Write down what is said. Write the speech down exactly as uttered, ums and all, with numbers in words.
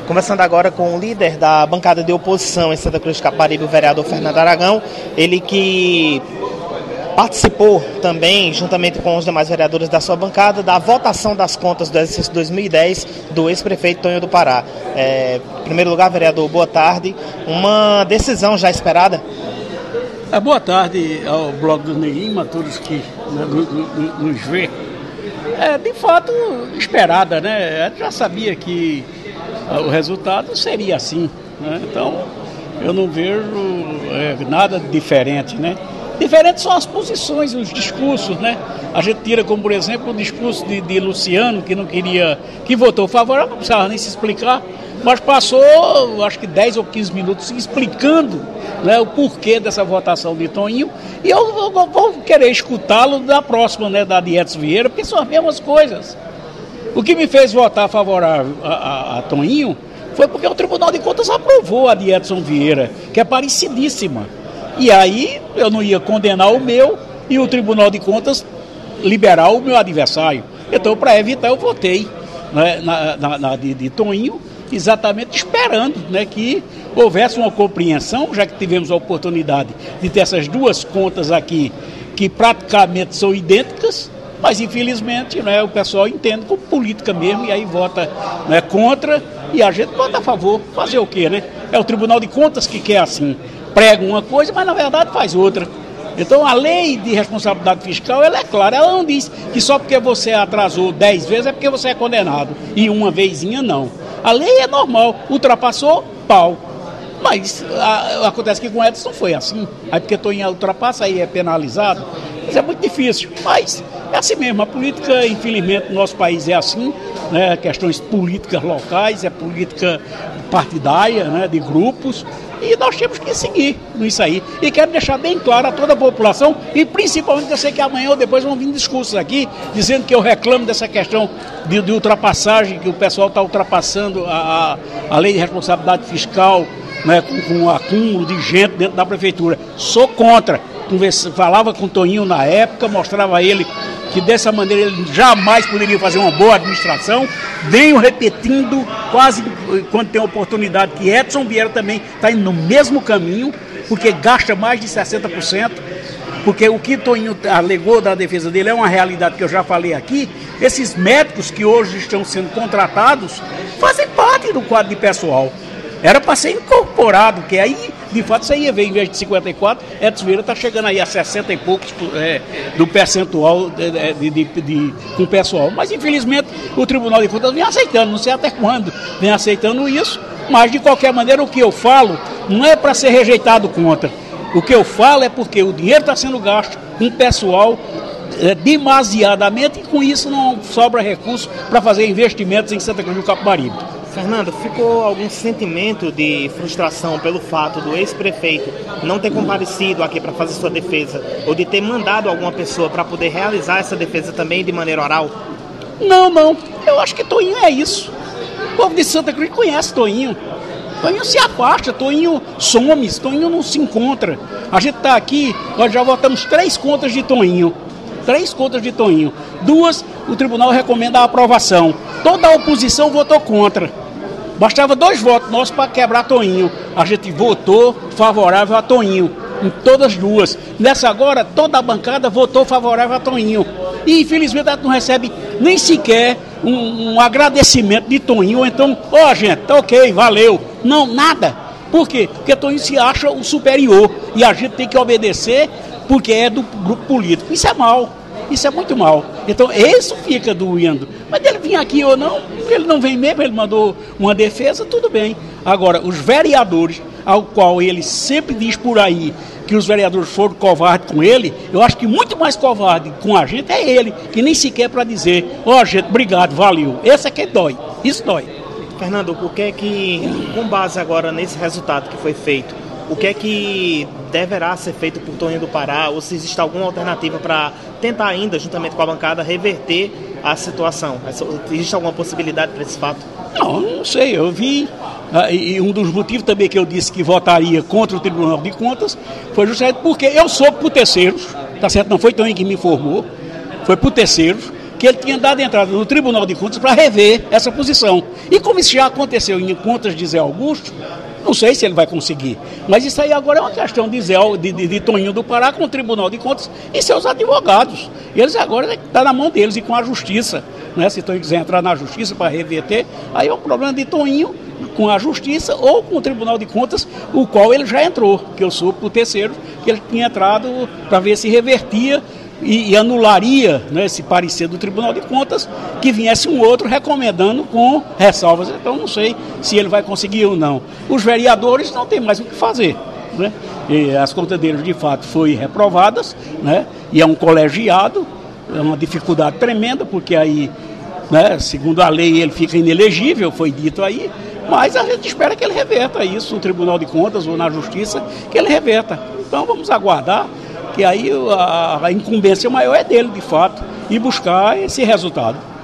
Conversando agora com o líder da bancada de oposição em Santa Cruz de Capibaribe, o vereador Fernando Aragão, ele que participou também, juntamente com os demais vereadores da sua bancada, da votação das contas do exercício dois mil e dez do ex-prefeito Tonho do Pará. É, em primeiro lugar, vereador, boa tarde. Uma decisão já esperada? É, boa tarde ao Blog do Neguinho, a todos que né, nos vê. É, de fato, esperada, né? Eu já sabia que o resultado seria assim, né? Então eu não vejo é, nada diferente, né? Diferentes são as posições, os discursos, né? A gente tira como, por exemplo, o discurso de, de Luciano, que não queria, que votou favorável, não precisava nem se explicar, mas passou, acho que dez ou quinze minutos explicando, né, o porquê dessa votação de Toninho, e eu, eu, eu vou querer escutá-lo da próxima, né, da de Edson Vieira, porque são as mesmas coisas. O que me fez votar favorável a, a, a Toninho foi porque o Tribunal de Contas aprovou a de Edson Vieira, que é parecidíssima. E aí eu não ia condenar o meu e o Tribunal de Contas liberar o meu adversário. Então, para evitar, eu votei, né, na, na, na de, de Toninho, exatamente esperando, né, que houvesse uma compreensão, já que tivemos a oportunidade de ter essas duas contas aqui, que praticamente são idênticas, mas infelizmente, né, o pessoal entende como política mesmo e aí vota, né, contra e a gente vota a favor. Fazer o quê, né? É o Tribunal de Contas que quer assim, prega uma coisa, mas na verdade faz outra. Então a lei de responsabilidade fiscal, ela é clara, ela não diz que só porque você atrasou dez vezes é porque você é condenado e uma vezinha não. A lei é normal, ultrapassou, pau. Mas a, acontece que com Edson foi assim, aí porque Toninho ultrapassa, aí é penalizado. Isso é muito difícil, mas é assim mesmo, a política, infelizmente, no nosso país é assim, né? Questões políticas locais, é política partidária, né? De grupos, e nós temos que seguir nisso aí. E quero deixar bem claro a toda a população, e principalmente eu sei que amanhã ou depois vão vir discursos aqui, dizendo que eu reclamo dessa questão de, de ultrapassagem, que o pessoal está ultrapassando a, a, a lei de responsabilidade fiscal, né? Com, com o acúmulo de gente dentro da prefeitura. Sou contra. Falava com o Toninho na época, mostrava a ele que dessa maneira ele jamais poderia fazer uma boa administração. Venho repetindo quase quando tem oportunidade que Edson Vieira também está indo no mesmo caminho, porque gasta mais de sessenta por cento, porque o que Toninho alegou da defesa dele é uma realidade que eu já falei aqui. Esses médicos que hoje estão sendo contratados fazem parte do quadro de pessoal. Era para ser incorporado, que aí, de fato, você ia ver, em vez de cinquenta e quatro, Edson Vieira está chegando aí a sessenta e poucos é, do percentual de, de, de, de, com o pessoal. Mas, infelizmente, o Tribunal de Contas vem aceitando, não sei até quando vem aceitando isso, mas, de qualquer maneira, o que eu falo não é para ser rejeitado contra. O que eu falo é porque o dinheiro está sendo gasto com o pessoal é, demasiadamente, e com isso não sobra recurso para fazer investimentos em Santa Cruz do Capibaribe. Fernando, ficou algum sentimento de frustração pelo fato do ex-prefeito não ter comparecido aqui para fazer sua defesa, ou de ter mandado alguma pessoa para poder realizar essa defesa também de maneira oral? Não, não. Eu acho que Toninho é isso. O povo de Santa Cruz conhece Toninho. Toninho se afasta, Toninho some, Toninho não se encontra. A gente está aqui, nós já votamos três contas de Toninho. Três contas de Toninho. Duas, o tribunal recomenda a aprovação. Toda a oposição votou contra. Bastava dois votos nossos para quebrar Toninho. A gente votou favorável a Toninho, em todas as duas. Nessa agora, toda a bancada votou favorável a Toninho. E, infelizmente, a gente não recebe nem sequer um, um agradecimento de Toninho. Ou então, ó, oh, gente, tá ok, valeu. Não, nada. Por quê? Porque Toninho se acha o superior. E a gente tem que obedecer porque é do grupo político. Isso é mal. Isso é muito mal. Então, isso fica doendo. Mas ele vir aqui ou não, ele não vem mesmo, ele mandou uma defesa, tudo bem. Agora, os vereadores, ao qual ele sempre diz por aí que os vereadores foram covardes com ele, eu acho que muito mais covarde com a gente é ele, que nem sequer para dizer, ó, oh, gente, obrigado, valeu. Esse é que dói. Isso dói. Fernando, o que é que, com base agora nesse resultado que foi feito, o que é que deverá ser feito por Tonho do Pará, ou se existe alguma alternativa para tentar ainda, juntamente com a bancada, reverter a situação? Existe alguma possibilidade para esse fato? Não, não sei, eu vi, ah, e um dos motivos também que eu disse que votaria contra o Tribunal de Contas foi justamente porque eu sou por terceiros, tá certo? Não foi Tonho que me informou, foi por terceiros, que ele tinha dado entrada no Tribunal de Contas para rever essa posição. E como isso já aconteceu em contas de Zé Augusto, não sei se ele vai conseguir. Mas isso aí agora é uma questão de, Zé, de, de, de Toninho do Pará com o Tribunal de Contas e seus advogados. Eles agora está na mão deles e com a Justiça. Né? Se Toninho quiser entrar na Justiça para reverter, aí é um problema de Toninho com a Justiça ou com o Tribunal de Contas, o qual ele já entrou, que eu soube por terceiro, que ele tinha entrado para ver se revertia e, e anularia, né, esse parecer do Tribunal de Contas, que viesse um outro recomendando com ressalvas. Então não sei se ele vai conseguir ou não. Os vereadores não têm mais o que fazer. Né? E as contas deles de fato foram reprovadas, né? E é um colegiado, é uma dificuldade tremenda, porque aí, né, segundo a lei, ele fica inelegível, foi dito aí, mas a gente espera que ele reverta isso no Tribunal de Contas ou na Justiça, que ele reverta. Então vamos aguardar, que aí a, a incumbência maior é dele, de fato, e buscar esse resultado.